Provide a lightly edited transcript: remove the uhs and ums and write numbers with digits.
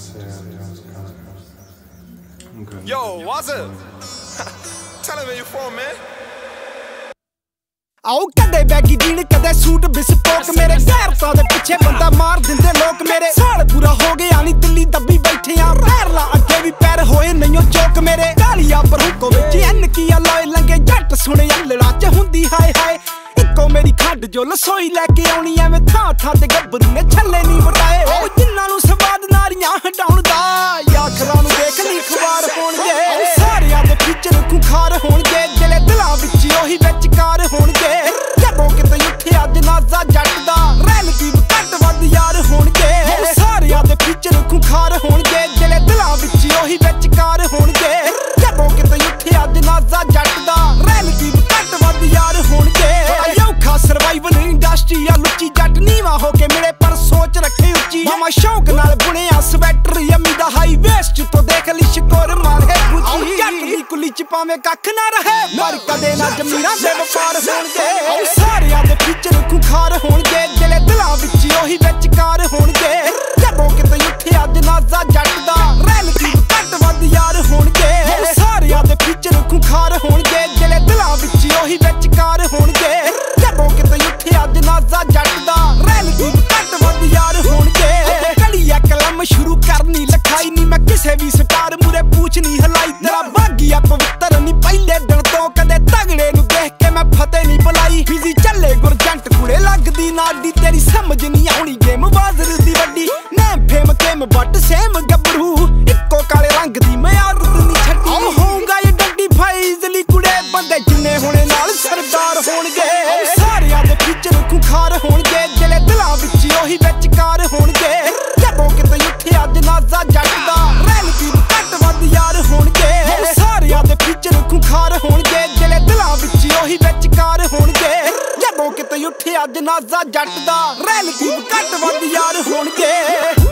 Yo, what's up? Tell him where you from, man. आओ कदे baggy jean कदे suit bespoke मेरे गैरता दे पिछे बंदा मार दिंदे लोक मेरे साल पूरा हो गया नी दिल्ली दब्बी बैठे आ पैर ला अगे भी पैर होए नहीं चौक मेरे गालिया पर हुको विच एन किया लोए लंगे जट सुने अल्लड़ा च हुंदी हाय हाय इको मेरी खड्ड जो लसोई लेके आउणी एवें थां थां ते गब्बरू ने छल्ले नहीं वटाए ओ जिन्नां नूं सवाद नारियां हटाउण दा याखरां नूं देख ली खबार होणगे सारियां दे फीचर खुखार होणगे जिले दिलां विच ओही विचकार होणगे जदों किते उत्थिया जनाजा जट दा रैलगी घट वध यार होणगे सारियां दे फीचर खुखार होणगे जिले दिलां विच ओही विचकार होणगे जदों किते उत्थिया जनाजा जट दा रैलगी घट वध यार होणगे औखा सर्वाइवल इंडस्ट्री आ लुच्ची जट नीवा होके मिले पर सोच रखे उच्ची मामा शौक नाल बुनिया स्वेटर यम्मी दा हाई वेस्ट तो देख ली शिकोर मारे गुची जट दी कुली च पावे कख ना रहे पर कदे ना जमीरां दे वपार होणगे सारियां दे फीचर खुखार होणगे जिले दिलां विच ओही विचकार होणगे जदों किते उत्थिया जनाजा जट दा रैलगी घट वध यार होणगे सारियां दे फीचर खुखार होणगे जिले दिलां विच ओही विचकार होणगे जदों किते उत्थिया जनाजा जट दा रैलगी घट वध यार होणगे कलिया कलम शुरू करनी लखाई नी मैं किसे भी स्टार मुरे पूछ नहीं हलाई तेरा भागिया पवित्र नी पहले दिन तो कदे तगड़े नूं देख के मैं फतेह नहीं बुलाई बिजी चले गुरजंट कुड़े लगदी नाडी तेरी समझ नहीं आउणी गेम बाज़र दी वड्डी name fame came but same गबरू इक्को काले रंग दी मैं आदत नहीं छड्डी ओ होऊंगा ये डंडी फाइजली कुड़े बंदे जिन्ने होने नाल सरदार होणगे सारियां दे फीचर खुखार होणगे जिले दिलां विच ओही विचकार होणगे जदों किते उत्थिया जनाजा जट दा रैलगी घट वध यार होणगे सारियां दे फीचर खुखार होणगे जिले दिलां विच ओही विचकार होणगे जदों किते उत्थिया जनाजा जट दा रैलगी घट वध यार होणगे।